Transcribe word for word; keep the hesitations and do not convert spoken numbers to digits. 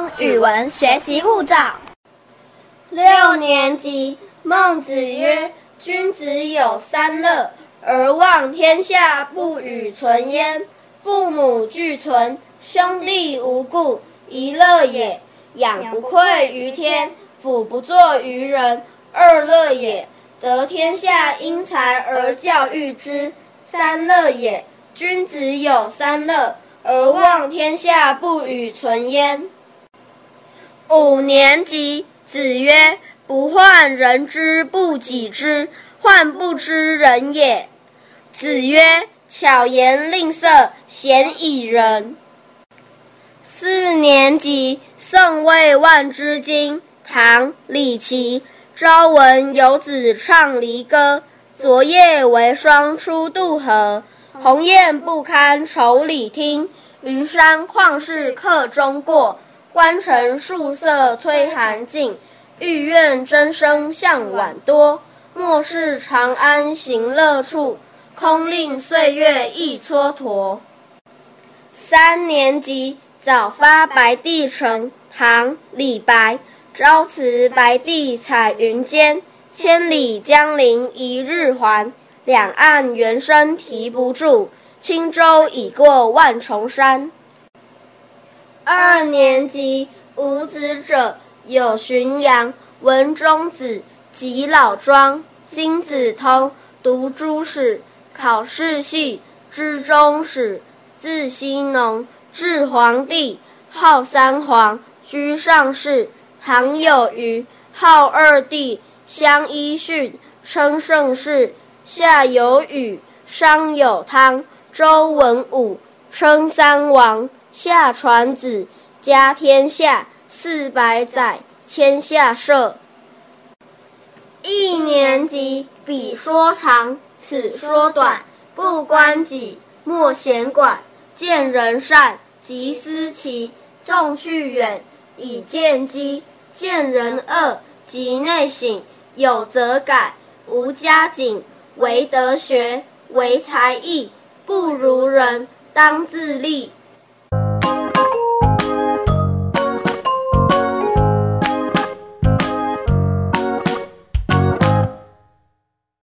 通语文学习护照。 六年级，孟子曰：君子有三乐，而望天下不与存焉。父母俱存，兄弟无故，一乐也；养不愧于天，俯不作于人，二乐也；得天下英才而教育之，三乐也。君子有三乐，而望天下不与存焉。五年级，子曰：不患人之不己知，患不知人也。子曰：巧言令色，鲜矣仁。四年级，宋魏万之经，唐·李颀。朝闻有子唱离歌，昨夜为霜出渡河。鸿雁不堪愁里听，云山旷世客中过。关城树色催寒尽，玉苑真声向晚多。莫视长安行乐处，空令岁月一蹉跎。三年级，早发白帝城，唐·李白。朝辞白帝彩云间，千里江陵一日还。两岸猿声啼不住，轻舟已过万重山。二年级，无子者有荀扬、文中子、及老庄、金子通，读诸史，考世系，知中史，字希农，至皇帝，号三皇，居上士。唐有虞，号二帝，相揖逊，称盛世。夏有禹，商有汤，周文武，称三王。夏传子，家天下，四百载，天下社。一年级，彼说长，此说短，不关己，莫闲管。见人善，即思齐，纵去远，以见机。见人恶，即内省，有则改，无加警。唯德学，唯才艺，不如人，当自砺。